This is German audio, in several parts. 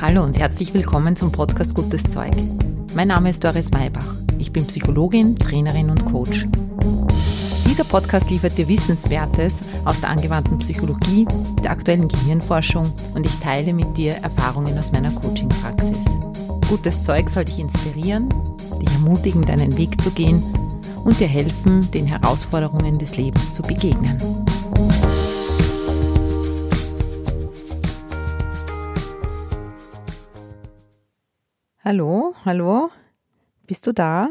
Hallo und herzlich willkommen zum Podcast Gutes Zeug. Mein Name ist Doris Maybach. Ich bin Psychologin, Trainerin und Coach. Dieser Podcast liefert dir Wissenswertes aus der angewandten Psychologie, der aktuellen Gehirnforschung und ich teile mit dir Erfahrungen aus meiner Coaching-Praxis. Gutes Zeug soll dich inspirieren, dich ermutigen, deinen Weg zu gehen und dir helfen, den Herausforderungen des Lebens zu begegnen. Hallo, bist du da?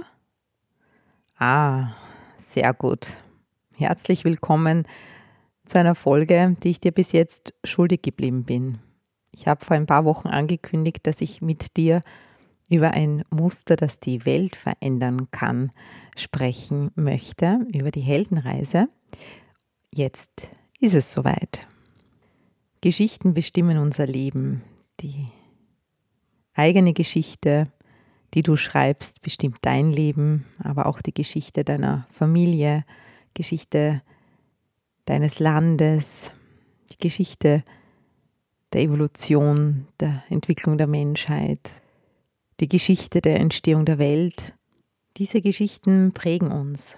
Sehr gut. Herzlich willkommen zu einer Folge, die ich dir bis jetzt schuldig geblieben bin. Ich habe vor ein paar Wochen angekündigt, dass ich mit dir über ein Muster, das die Welt verändern kann, sprechen möchte, über die Heldenreise. Jetzt ist es soweit. Geschichten bestimmen unser Leben. Die eigene Geschichte, die du schreibst, bestimmt dein Leben, aber auch die Geschichte deiner Familie, Geschichte deines Landes, die Geschichte der Evolution, der Entwicklung der Menschheit, die Geschichte der Entstehung der Welt. Diese Geschichten prägen uns.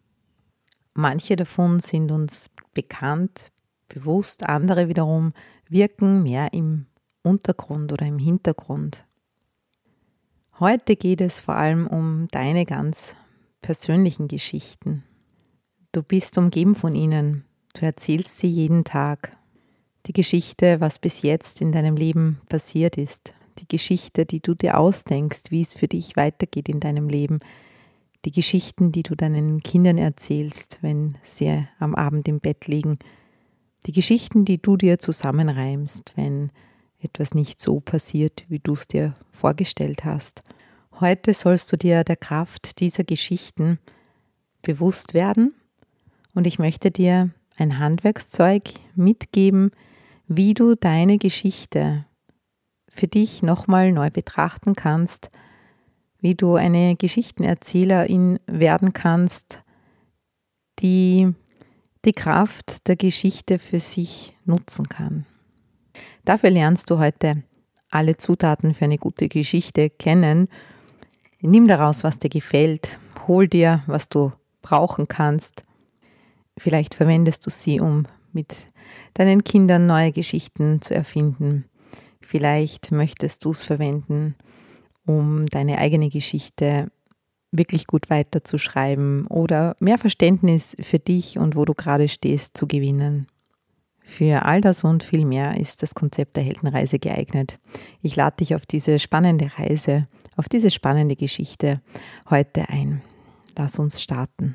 Manche davon sind uns bekannt, bewusst, andere wiederum wirken mehr im Untergrund oder im Hintergrund. Heute geht es vor allem um deine ganz persönlichen Geschichten. Du bist umgeben von ihnen, du erzählst sie jeden Tag. Die Geschichte, was bis jetzt in deinem Leben passiert ist, die Geschichte, die du dir ausdenkst, wie es für dich weitergeht in deinem Leben, die Geschichten, die du deinen Kindern erzählst, wenn sie am Abend im Bett liegen, die Geschichten, die du dir zusammenreimst, wenn etwas nicht so passiert, wie du es dir vorgestellt hast. Heute sollst du dir der Kraft dieser Geschichten bewusst werden und ich möchte dir ein Handwerkszeug mitgeben, wie du deine Geschichte für dich nochmal neu betrachten kannst, wie du eine Geschichtenerzählerin werden kannst, die die Kraft der Geschichte für sich nutzen kann. Dafür lernst du heute alle Zutaten für eine gute Geschichte kennen. Nimm daraus, was dir gefällt. Hol dir, was du brauchen kannst. Vielleicht verwendest du sie, um mit deinen Kindern neue Geschichten zu erfinden. Vielleicht möchtest du es verwenden, um deine eigene Geschichte wirklich gut weiterzuschreiben oder mehr Verständnis für dich und wo du gerade stehst zu gewinnen. Für all das und viel mehr ist das Konzept der Heldenreise geeignet. Ich lade dich auf diese spannende Reise, auf diese spannende Geschichte heute ein. Lass uns starten.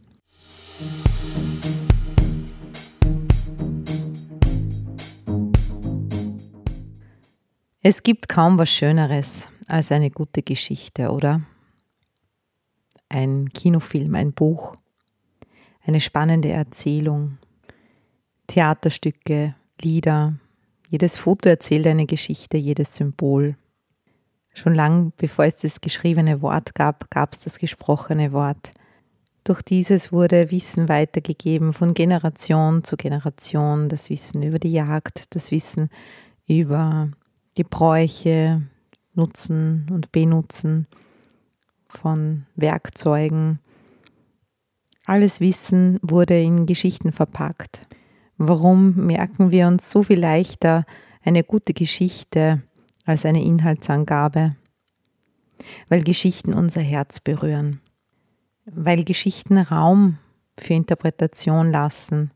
Es gibt kaum was Schöneres als eine gute Geschichte, oder? Ein Kinofilm, ein Buch, eine spannende Erzählung. Theaterstücke, Lieder, jedes Foto erzählt eine Geschichte, jedes Symbol. Schon lang bevor es das geschriebene Wort gab, gab es das gesprochene Wort. Durch dieses wurde Wissen weitergegeben von Generation zu Generation, das Wissen über die Jagd, das Wissen über Gebräuche, Nutzen und Benutzen von Werkzeugen. Alles Wissen wurde in Geschichten verpackt. Warum merken wir uns so viel leichter eine gute Geschichte als eine Inhaltsangabe? Weil Geschichten unser Herz berühren. Weil Geschichten Raum für Interpretation lassen.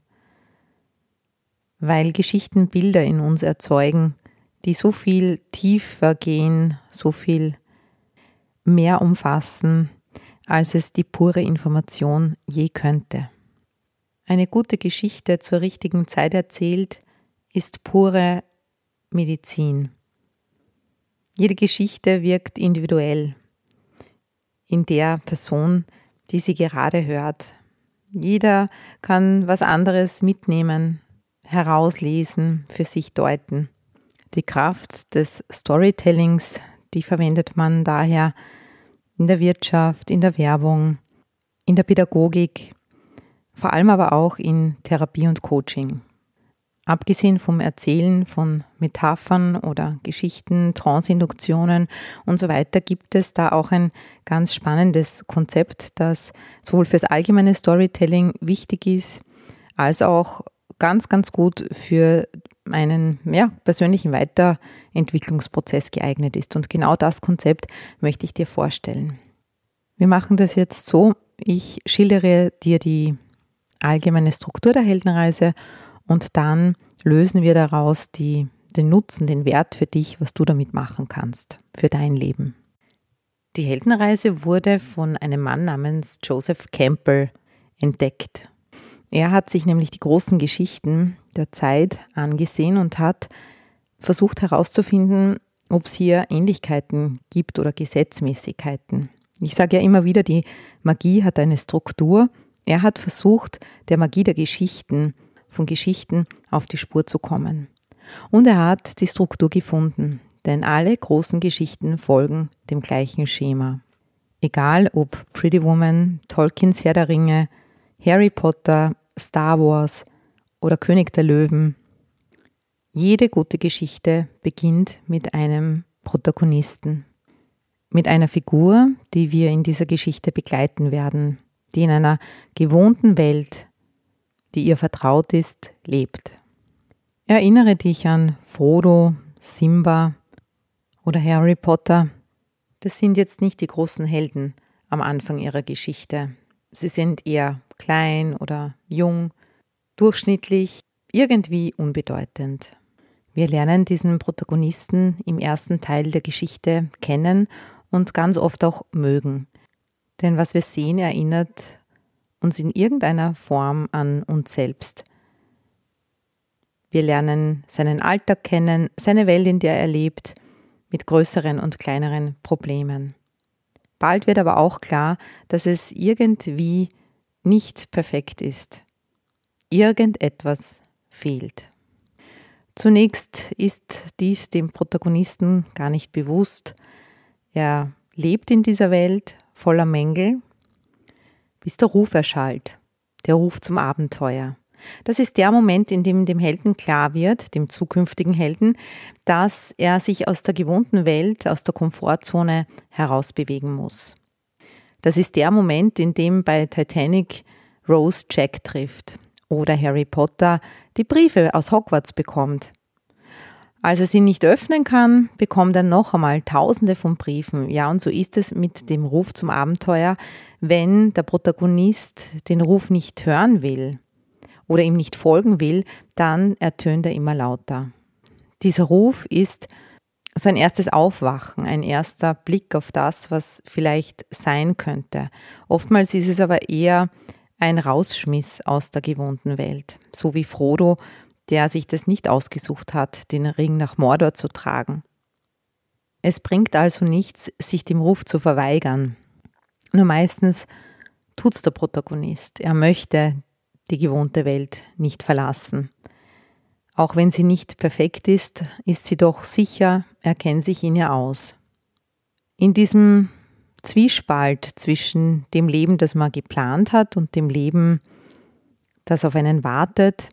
Weil Geschichten Bilder in uns erzeugen, die so viel tiefer gehen, so viel mehr umfassen, als es die pure Information je könnte. Eine gute Geschichte zur richtigen Zeit erzählt, ist pure Medizin. Jede Geschichte wirkt individuell in der Person, die sie gerade hört. Jeder kann was anderes mitnehmen, herauslesen, für sich deuten. Die Kraft des Storytellings, die verwendet man daher in der Wirtschaft, in der Werbung, in der Pädagogik, vor allem aber auch in Therapie und Coaching. Abgesehen vom Erzählen von Metaphern oder Geschichten, Trance-Induktionen und so weiter, gibt es da auch ein ganz spannendes Konzept, das sowohl fürs allgemeine Storytelling wichtig ist, als auch ganz, ganz gut für einen persönlichen Weiterentwicklungsprozess geeignet ist. Und genau das Konzept möchte ich dir vorstellen. Wir machen das jetzt so, ich schildere dir die allgemeine Struktur der Heldenreise und dann lösen wir daraus den Nutzen, den Wert für dich, was du damit machen kannst, für dein Leben. Die Heldenreise wurde von einem Mann namens Joseph Campbell entdeckt. Er hat sich nämlich die großen Geschichten der Zeit angesehen und hat versucht herauszufinden, ob es hier Ähnlichkeiten gibt oder Gesetzmäßigkeiten. Ich sage ja immer wieder, die Magie hat eine Struktur. Er hat versucht, der Magie der Geschichten, von Geschichten auf die Spur zu kommen. Und er hat die Struktur gefunden, denn alle großen Geschichten folgen dem gleichen Schema. Egal ob Pretty Woman, Tolkiens Herr der Ringe, Harry Potter, Star Wars oder König der Löwen. Jede gute Geschichte beginnt mit einem Protagonisten, mit einer Figur, die wir in dieser Geschichte begleiten werden, die in einer gewohnten Welt, die ihr vertraut ist, lebt. Erinnere dich an Frodo, Simba oder Harry Potter. Das sind jetzt nicht die großen Helden am Anfang ihrer Geschichte. Sie sind eher klein oder jung, durchschnittlich, irgendwie unbedeutend. Wir lernen diesen Protagonisten im ersten Teil der Geschichte kennen und ganz oft auch mögen. Denn was wir sehen, erinnert uns in irgendeiner Form an uns selbst. Wir lernen seinen Alltag kennen, seine Welt, in der er lebt, mit größeren und kleineren Problemen. Bald wird aber auch klar, dass es irgendwie nicht perfekt ist. Irgendetwas fehlt. Zunächst ist dies dem Protagonisten gar nicht bewusst. Er lebt in dieser Welt voller Mängel, bis der Ruf erschallt, der Ruf zum Abenteuer. Das ist der Moment, in dem Helden klar wird, dem zukünftigen Helden, dass er sich aus der gewohnten Welt, aus der Komfortzone herausbewegen muss. Das ist der Moment, in dem bei Titanic Rose Jack trifft oder Harry Potter die Briefe aus Hogwarts bekommt. Als er sie nicht öffnen kann, bekommt er noch einmal Tausende von Briefen. Ja, und so ist es mit dem Ruf zum Abenteuer, wenn der Protagonist den Ruf nicht hören will oder ihm nicht folgen will, dann ertönt er immer lauter. Dieser Ruf ist so ein erstes Aufwachen, ein erster Blick auf das, was vielleicht sein könnte. Oftmals ist es aber eher ein Rausschmiss aus der gewohnten Welt, so wie Frodo, der sich das nicht ausgesucht hat, den Ring nach Mordor zu tragen. Es bringt also nichts, sich dem Ruf zu verweigern. Nur meistens tut's der Protagonist. Er möchte die gewohnte Welt nicht verlassen. Auch wenn sie nicht perfekt ist, ist sie doch sicher, er kennt sich in ihr aus. In diesem Zwiespalt zwischen dem Leben, das man geplant hat, und dem Leben, das auf einen wartet,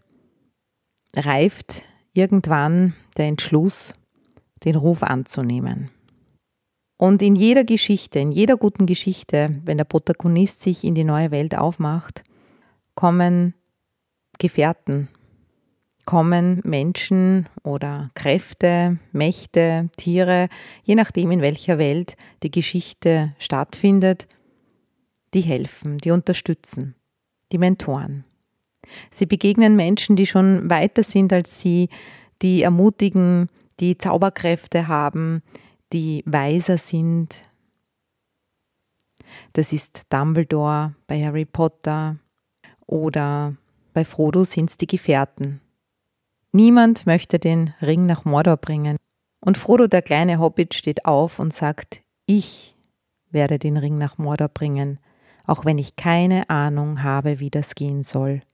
reift irgendwann der Entschluss, den Ruf anzunehmen. Und in jeder Geschichte, in jeder guten Geschichte, wenn der Protagonist sich in die neue Welt aufmacht, kommen Gefährten, kommen Menschen oder Kräfte, Mächte, Tiere, je nachdem in welcher Welt die Geschichte stattfindet, die helfen, die unterstützen, die Mentoren. Sie begegnen Menschen, die schon weiter sind als sie, die ermutigen, die Zauberkräfte haben, die weiser sind. Das ist Dumbledore bei Harry Potter oder bei Frodo sind es die Gefährten. Niemand möchte den Ring nach Mordor bringen. Und Frodo, der kleine Hobbit, steht auf und sagt, ich werde den Ring nach Mordor bringen, auch wenn ich keine Ahnung habe, wie das gehen soll.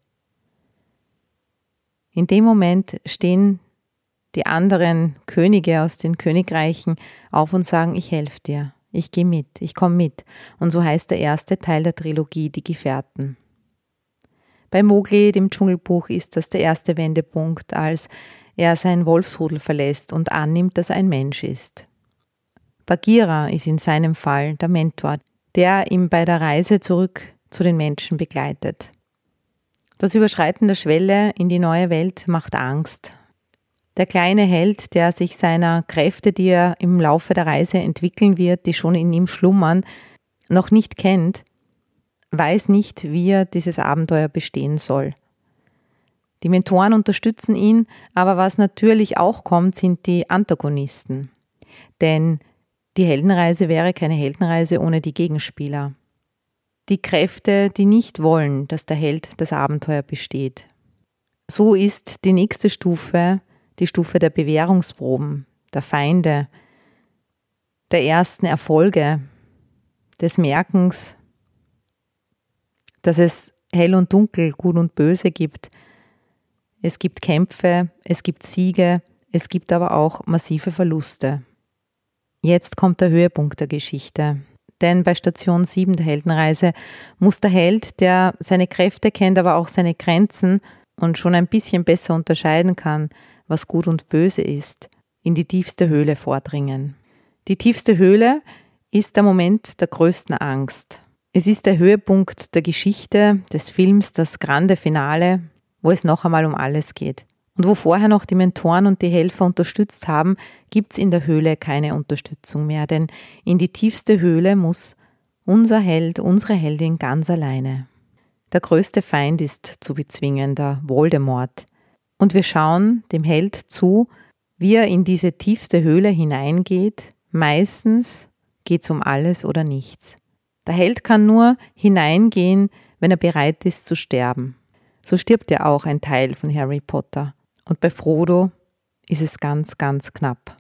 In dem Moment stehen die anderen Könige aus den Königreichen auf und sagen, ich helfe dir, ich gehe mit, ich komme mit. Und so heißt der erste Teil der Trilogie, die Gefährten. Bei Mowgli, dem Dschungelbuch, ist das der erste Wendepunkt, als er sein Wolfsrudel verlässt und annimmt, dass er ein Mensch ist. Bagheera ist in seinem Fall der Mentor, der ihn bei der Reise zurück zu den Menschen begleitet. Das Überschreiten der Schwelle in die neue Welt macht Angst. Der kleine Held, der sich seiner Kräfte, die er im Laufe der Reise entwickeln wird, die schon in ihm schlummern, noch nicht kennt, weiß nicht, wie er dieses Abenteuer bestehen soll. Die Mentoren unterstützen ihn, aber was natürlich auch kommt, sind die Antagonisten. Denn die Heldenreise wäre keine Heldenreise ohne die Gegenspieler. Die Kräfte, die nicht wollen, dass der Held das Abenteuer besteht. So ist die nächste Stufe die Stufe der Bewährungsproben, der Feinde, der ersten Erfolge, des Merkens, dass es hell und dunkel, gut und böse gibt. Es gibt Kämpfe, es gibt Siege, es gibt aber auch massive Verluste. Jetzt kommt der Höhepunkt der Geschichte. Denn bei Station 7 der Heldenreise muss der Held, der seine Kräfte kennt, aber auch seine Grenzen und schon ein bisschen besser unterscheiden kann, was gut und böse ist, in die tiefste Höhle vordringen. Die tiefste Höhle ist der Moment der größten Angst. Es ist der Höhepunkt der Geschichte, des Films, das grande Finale, wo es noch einmal um alles geht. Und wo vorher noch die Mentoren und die Helfer unterstützt haben, gibt es in der Höhle keine Unterstützung mehr, denn in die tiefste Höhle muss unser Held, unsere Heldin ganz alleine. Der größte Feind ist zu bezwingen, der Voldemort. Und wir schauen dem Held zu, wie er in diese tiefste Höhle hineingeht. Meistens geht es um alles oder nichts. Der Held kann nur hineingehen, wenn er bereit ist zu sterben. So stirbt ja auch ein Teil von Harry Potter. Und bei Frodo ist es ganz, ganz knapp.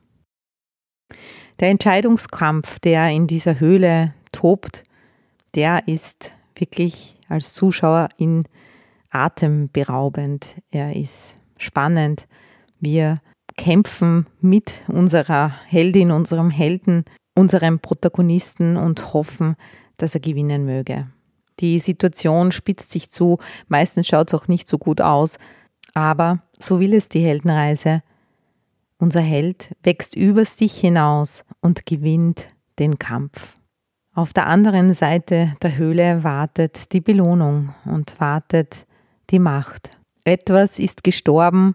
Der Entscheidungskampf, der in dieser Höhle tobt, der ist wirklich als Zuschauer atemberaubend. Er ist spannend. Wir kämpfen mit unserer Heldin, unserem Helden, unserem Protagonisten und hoffen, dass er gewinnen möge. Die Situation spitzt sich zu, meistens schaut es auch nicht so gut aus, aber so will es die Heldenreise. Unser Held wächst über sich hinaus und gewinnt den Kampf. Auf der anderen Seite der Höhle wartet die Belohnung und wartet die Macht. Etwas ist gestorben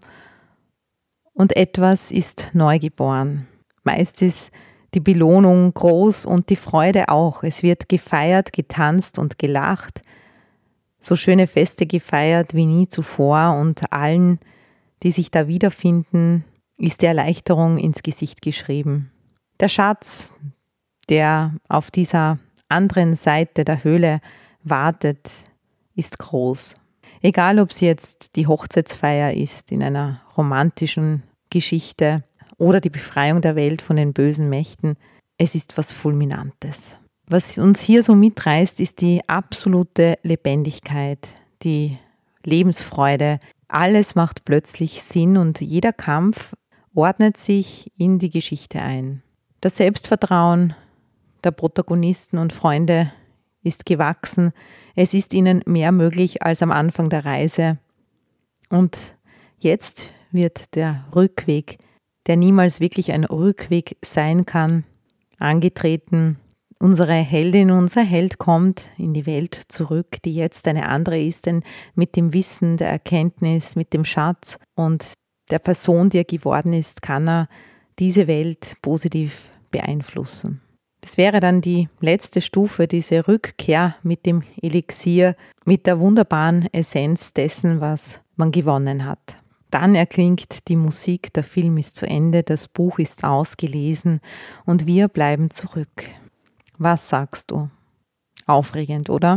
und etwas ist neugeboren. Meist ist die Belohnung groß und die Freude auch. Es wird gefeiert, getanzt und gelacht. So schöne Feste gefeiert wie nie zuvor und allen, die sich da wiederfinden, ist die Erleichterung ins Gesicht geschrieben. Der Schatz, der auf dieser anderen Seite der Höhle wartet, ist groß. Egal, ob es jetzt die Hochzeitsfeier ist in einer romantischen Geschichte oder die Befreiung der Welt von den bösen Mächten, es ist was Fulminantes. Was uns hier so mitreißt, ist die absolute Lebendigkeit, die Lebensfreude. Alles macht plötzlich Sinn und jeder Kampf ordnet sich in die Geschichte ein. Das Selbstvertrauen der Protagonisten und Freunde ist gewachsen. Es ist ihnen mehr möglich als am Anfang der Reise. Und jetzt wird der Rückweg, der niemals wirklich ein Rückweg sein kann, angetreten. Unsere Heldin, unser Held kommt in die Welt zurück, die jetzt eine andere ist, denn mit dem Wissen, der Erkenntnis, mit dem Schatz und der Person, die er geworden ist, kann er diese Welt positiv beeinflussen. Das wäre dann die letzte Stufe, diese Rückkehr mit dem Elixier, mit der wunderbaren Essenz dessen, was man gewonnen hat. Dann erklingt die Musik, der Film ist zu Ende, das Buch ist ausgelesen und wir bleiben zurück. Was sagst du? Aufregend, oder?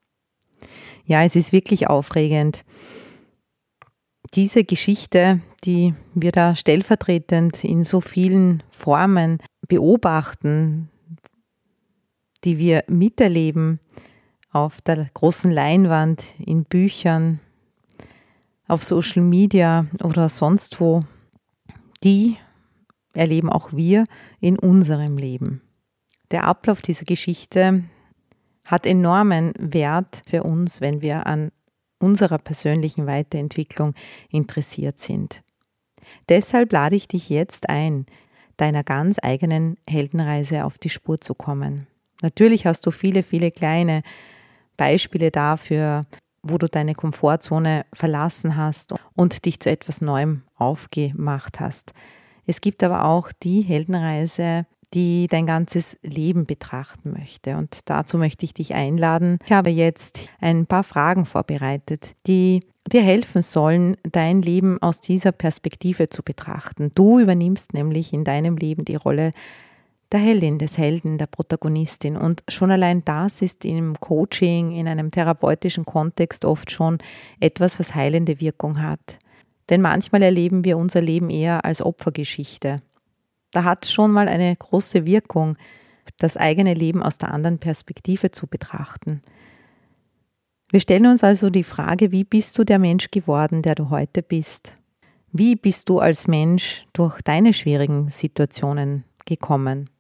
Ja, es ist wirklich aufregend. Diese Geschichte, die wir da stellvertretend in so vielen Formen beobachten, die wir miterleben auf der großen Leinwand, in Büchern, auf Social Media oder sonst wo, die erleben auch wir in unserem Leben. Der Ablauf dieser Geschichte hat enormen Wert für uns, wenn wir an unserer persönlichen Weiterentwicklung interessiert sind. Deshalb lade ich dich jetzt ein, deiner ganz eigenen Heldenreise auf die Spur zu kommen. Natürlich hast du viele, viele kleine Beispiele dafür, wo du deine Komfortzone verlassen hast und dich zu etwas Neuem aufgemacht hast. Es gibt aber auch die Heldenreise, die dein ganzes Leben betrachten möchte. Und dazu möchte ich dich einladen. Ich habe jetzt ein paar Fragen vorbereitet, die dir helfen sollen, dein Leben aus dieser Perspektive zu betrachten. Du übernimmst nämlich in deinem Leben die Rolle der Heldin, des Helden, der Protagonistin. Und schon allein das ist im Coaching, in einem therapeutischen Kontext oft schon etwas, was heilende Wirkung hat. Denn manchmal erleben wir unser Leben eher als Opfergeschichte. Da hat es schon mal eine große Wirkung, das eigene Leben aus der anderen Perspektive zu betrachten. Wir stellen uns also die Frage, wie bist du der Mensch geworden, der du heute bist? Wie bist du als Mensch durch deine schwierigen Situationen gekommen?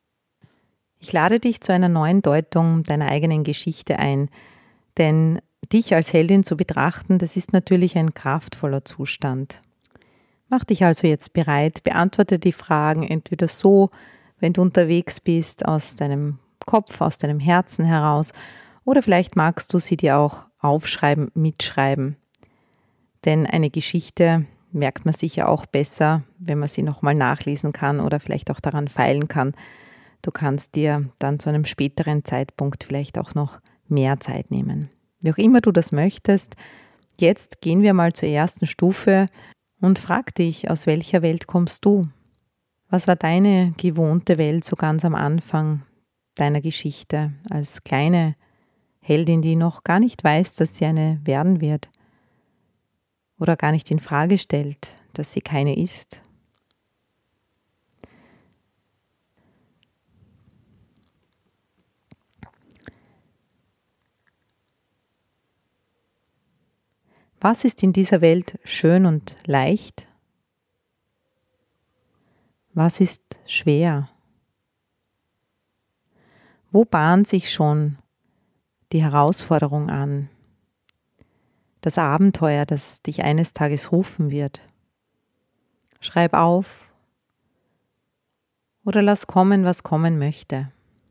Ich lade dich zu einer neuen Deutung deiner eigenen Geschichte ein, denn dich als Heldin zu betrachten, das ist natürlich ein kraftvoller Zustand. Mach dich also jetzt bereit, beantworte die Fragen entweder so, wenn du unterwegs bist, aus deinem Kopf, aus deinem Herzen heraus, oder vielleicht magst du sie dir auch aufschreiben, mitschreiben. Denn eine Geschichte merkt man sich ja auch besser, wenn man sie nochmal nachlesen kann oder vielleicht auch daran feilen kann. Du kannst dir dann zu einem späteren Zeitpunkt vielleicht auch noch mehr Zeit nehmen. Wie auch immer du das möchtest, jetzt gehen wir mal zur ersten Stufe und frag dich, aus welcher Welt kommst du? Was war deine gewohnte Welt so ganz am Anfang deiner Geschichte als kleine Heldin, die noch gar nicht weiß, dass sie eine werden wird oder gar nicht in Frage stellt, dass sie keine ist? Was ist in dieser Welt schön und leicht? Was ist schwer? Wo bahnt sich schon die Herausforderung an? Das Abenteuer, das dich eines Tages rufen wird. Schreib auf oder lass kommen, was kommen möchte.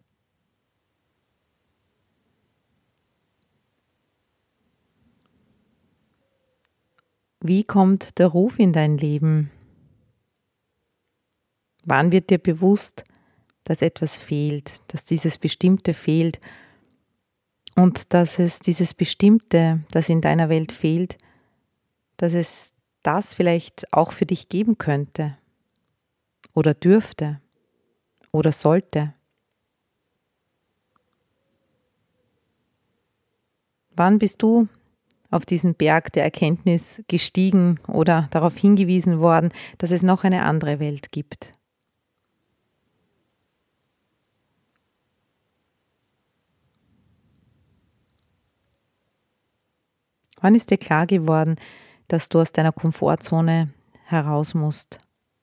Wie kommt der Ruf in dein Leben? Wann wird dir bewusst, dass etwas fehlt, dass dieses Bestimmte fehlt und dass es dieses Bestimmte, das in deiner Welt fehlt, dass es das vielleicht auch für dich geben könnte oder dürfte oder sollte? Wann bist du auf diesen Berg der Erkenntnis gestiegen oder darauf hingewiesen worden, dass es noch eine andere Welt gibt? Wann ist dir klar geworden, dass du aus deiner Komfortzone heraus musst?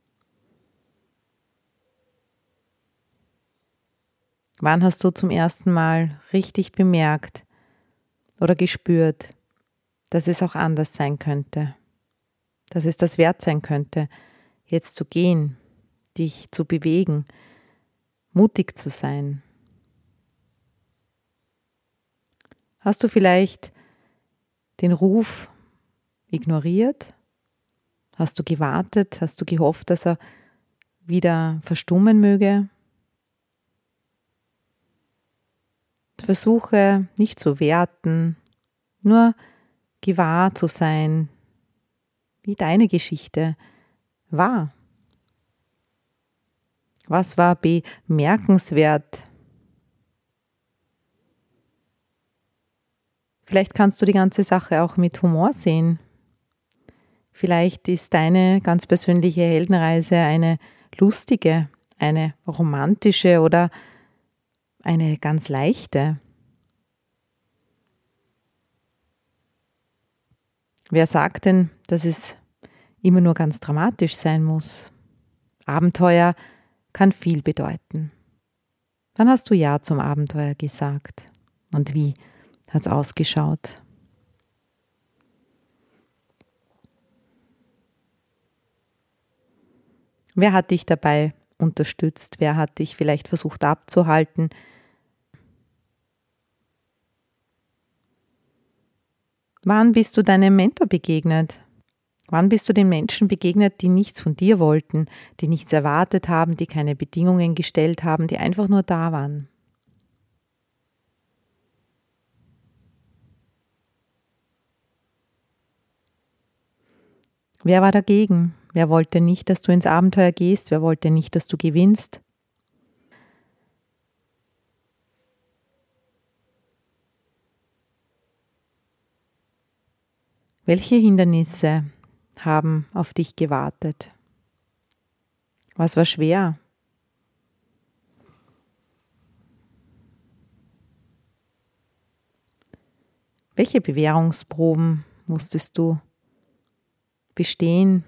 Wann hast du zum ersten Mal richtig bemerkt oder gespürt, dass es auch anders sein könnte, dass es das wert sein könnte, jetzt zu gehen, dich zu bewegen, mutig zu sein? Hast du vielleicht den Ruf ignoriert? Hast du gewartet? Hast du gehofft, dass er wieder verstummen möge? Versuche nicht zu werten, nur gewahr zu sein, wie deine Geschichte war. Was war bemerkenswert? Vielleicht kannst du die ganze Sache auch mit Humor sehen. Vielleicht ist deine ganz persönliche Heldenreise eine lustige, eine romantische oder eine ganz leichte. Wer sagt denn, dass es immer nur ganz dramatisch sein muss? Abenteuer kann viel bedeuten. Wann hast du Ja zum Abenteuer gesagt? Und wie hat es ausgeschaut? Wer hat dich dabei unterstützt? Wer hat dich vielleicht versucht abzuhalten? Wann bist du deinem Mentor begegnet? Wann bist du den Menschen begegnet, die nichts von dir wollten, die nichts erwartet haben, die keine Bedingungen gestellt haben, die einfach nur da waren? Wer war dagegen? Wer wollte nicht, dass du ins Abenteuer gehst? Wer wollte nicht, dass du gewinnst? Welche Hindernisse haben auf dich gewartet? Was war schwer? Welche Bewährungsproben musstest du bestehen?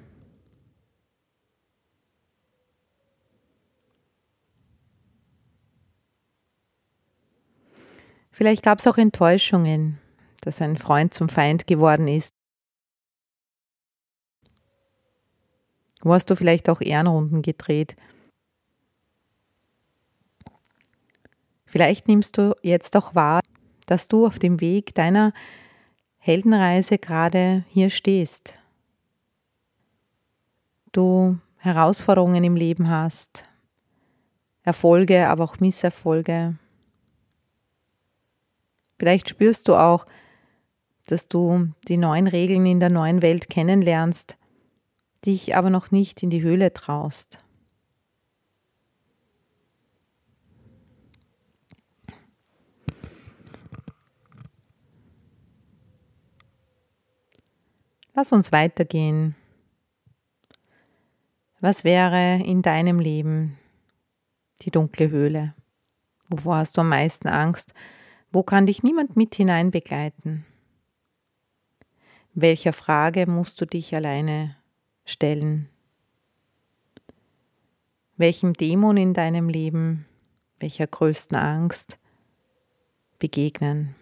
Vielleicht gab es auch Enttäuschungen, dass ein Freund zum Feind geworden ist. Wo hast du vielleicht auch Ehrenrunden gedreht? Vielleicht nimmst du jetzt auch wahr, dass du auf dem Weg deiner Heldenreise gerade hier stehst. Du Herausforderungen im Leben hast, Erfolge, aber auch Misserfolge. Vielleicht spürst du auch, dass du die neuen Regeln in der neuen Welt kennenlernst, dich aber noch nicht in die Höhle traust. Lass uns weitergehen. Was wäre in deinem Leben die dunkle Höhle? Wovor hast du am meisten Angst? Wo kann dich niemand mit hinein begleiten? Welcher Frage musst du dich alleine stellen? Welchem Dämon in deinem Leben, welcher größten Angst begegnen?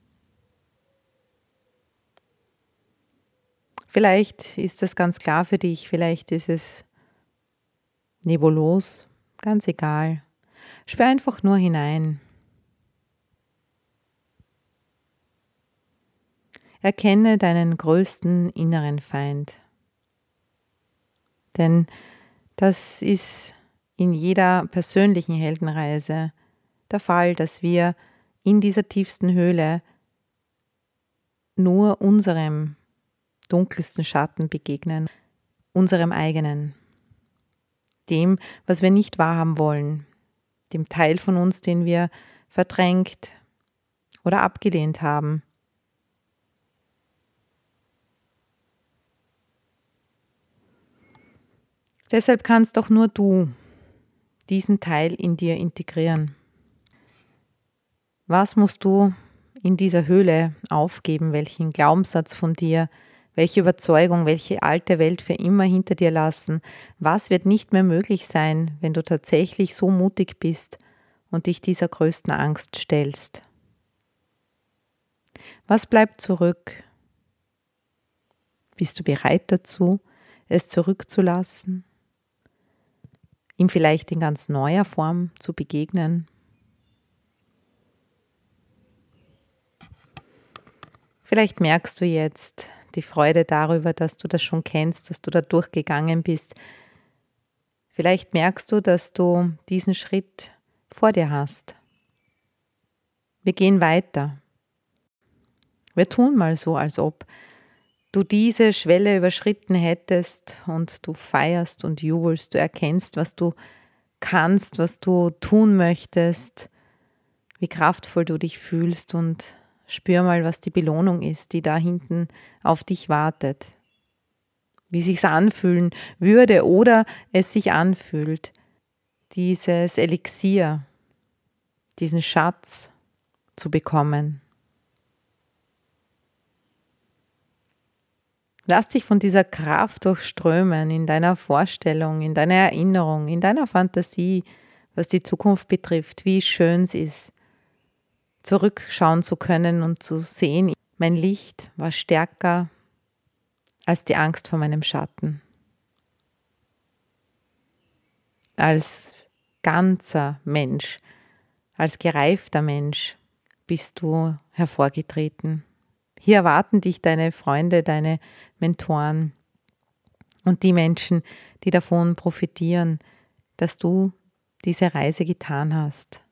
Vielleicht ist das ganz klar für dich, vielleicht ist es nebulos, ganz egal. Spür einfach nur hinein. Erkenne deinen größten inneren Feind. Denn das ist in jeder persönlichen Heldenreise der Fall, dass wir in dieser tiefsten Höhle nur unserem dunkelsten Schatten begegnen, unserem eigenen, dem, was wir nicht wahrhaben wollen, dem Teil von uns, den wir verdrängt oder abgelehnt haben. Deshalb kannst auch nur du diesen Teil in dir integrieren. Was musst du in dieser Höhle aufgeben? Welchen Glaubenssatz von dir? Welche Überzeugung, welche alte Welt für immer hinter dir lassen? Was wird nicht mehr möglich sein, wenn du tatsächlich so mutig bist und dich dieser größten Angst stellst? Was bleibt zurück? Bist du bereit dazu, es zurückzulassen? Ihm vielleicht in ganz neuer Form zu begegnen? Vielleicht merkst du jetzt die Freude darüber, dass du das schon kennst, dass du da durchgegangen bist. Vielleicht merkst du, dass du diesen Schritt vor dir hast. Wir gehen weiter. Wir tun mal so, als ob du diese Schwelle überschritten hättest und du feierst und jubelst, du erkennst, was du kannst, was du tun möchtest, wie kraftvoll du dich fühlst und spür mal, was die Belohnung ist, die da hinten auf dich wartet. Wie sich's anfühlen würde oder es sich anfühlt, dieses Elixier, diesen Schatz zu bekommen. Lass dich von dieser Kraft durchströmen in deiner Vorstellung, in deiner Erinnerung, in deiner Fantasie, was die Zukunft betrifft, wie schön es ist, zurückschauen zu können und zu sehen, mein Licht war stärker als die Angst vor meinem Schatten. als ganzer Mensch, als gereifter Mensch bist du hervorgetreten. Hier erwarten dich deine Freunde, deine Mentoren und die Menschen, die davon profitieren, dass du diese Reise getan hast.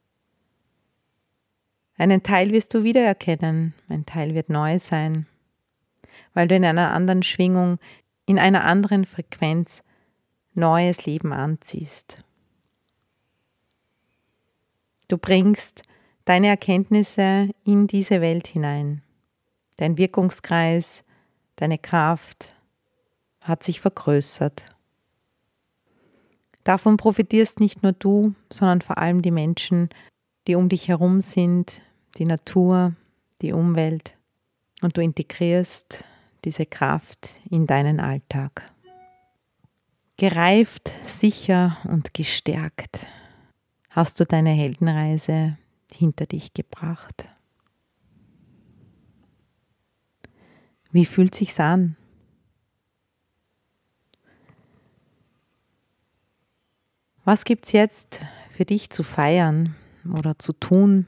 Einen Teil wirst du wiedererkennen, ein Teil wird neu sein, weil du in einer anderen Schwingung, in einer anderen Frequenz neues Leben anziehst. Du bringst deine Erkenntnisse in diese Welt hinein. Dein Wirkungskreis, deine Kraft hat sich vergrößert. Davon profitierst nicht nur du, sondern vor allem die Menschen, die um dich herum sind, die Natur, die Umwelt. Und du integrierst diese Kraft in deinen Alltag. Gereift, sicher und gestärkt hast du deine Heldenreise hinter dich gebracht. Wie fühlt sich's an? Was gibt's jetzt für dich zu feiern oder zu tun?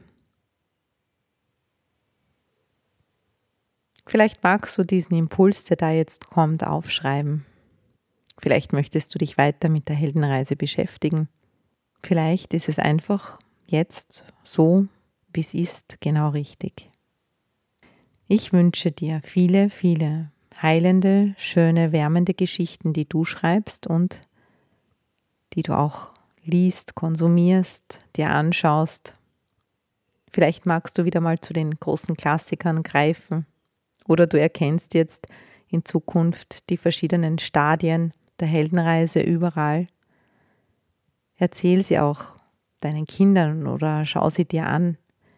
Vielleicht magst du diesen Impuls, der da jetzt kommt, aufschreiben. Vielleicht möchtest du dich weiter mit der Heldenreise beschäftigen. Vielleicht ist es einfach jetzt so, wie es ist, genau richtig. Ich wünsche dir viele, viele heilende, schöne, wärmende Geschichten, die du schreibst und die du auch liest, konsumierst, dir anschaust. Vielleicht magst du wieder mal zu den großen Klassikern greifen oder du erkennst jetzt in Zukunft die verschiedenen Stadien der Heldenreise überall. Erzähl sie auch deinen Kindern oder schau sie dir an.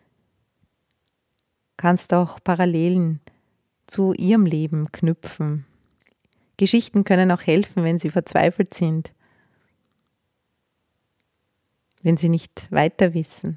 Kannst auch Parallelen zu ihrem Leben knüpfen. Geschichten können auch helfen, wenn sie verzweifelt sind, wenn sie nicht weiter wissen.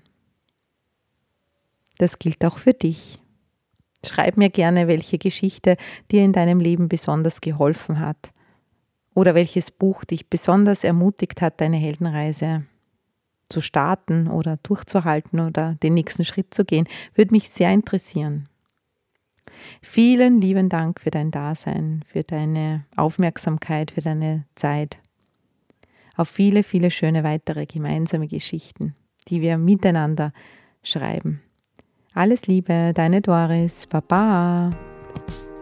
Das gilt auch für dich. Schreib mir gerne, welche Geschichte dir in deinem Leben besonders geholfen hat oder welches Buch dich besonders ermutigt hat, deine Heldenreise zu starten oder durchzuhalten oder den nächsten Schritt zu gehen. Würde mich sehr interessieren. Vielen lieben Dank für dein Dasein, für deine Aufmerksamkeit, für deine Zeit. Auf viele, viele schöne weitere gemeinsame Geschichten, die wir miteinander schreiben. Alles Liebe, deine Doris. Baba.